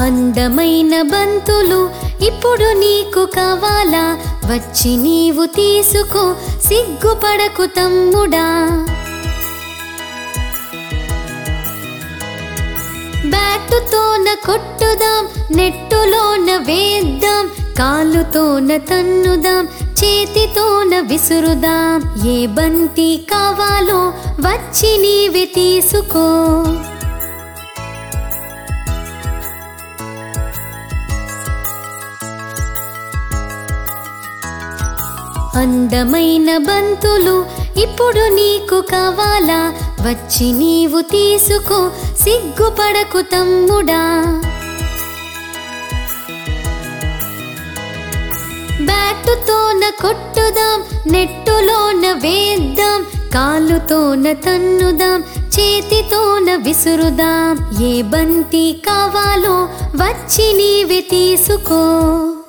అందమైన బంతులు ఇప్పుడు నీకు కావాలా, వచ్చి నీవు తీసుకో, సిగ్గుపడకు తమ్ముడా. బ్యాటుతోన కొట్టుదాం, నెట్టులోన వేద్దాం, కాలుతోన తన్నుదాం, చేతితోన విసురుదాం. ఏ బంతి కావాలో వచ్చి నీవే తీసుకో. అందమైన బంతులు ఇప్పుడు నీకు కావాలా, వచ్చి నీవు తీసుకో, సిగ్గుపడకు తమ్ముడా. బ్యాటుతోన కొట్టుదాం, నెట్టులోన వేద్దాం, కాలుతోన తన్నుదాం, చేతితోన విసురుదాం. ఏ బంతి కావాలో వచ్చి నీవే తీసుకో.